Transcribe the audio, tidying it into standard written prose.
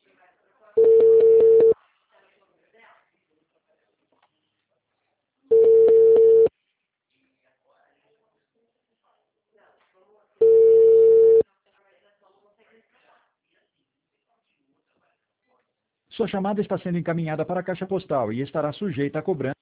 Sua chamada está sendo encaminhada para a caixa postal e estará sujeita a cobrança.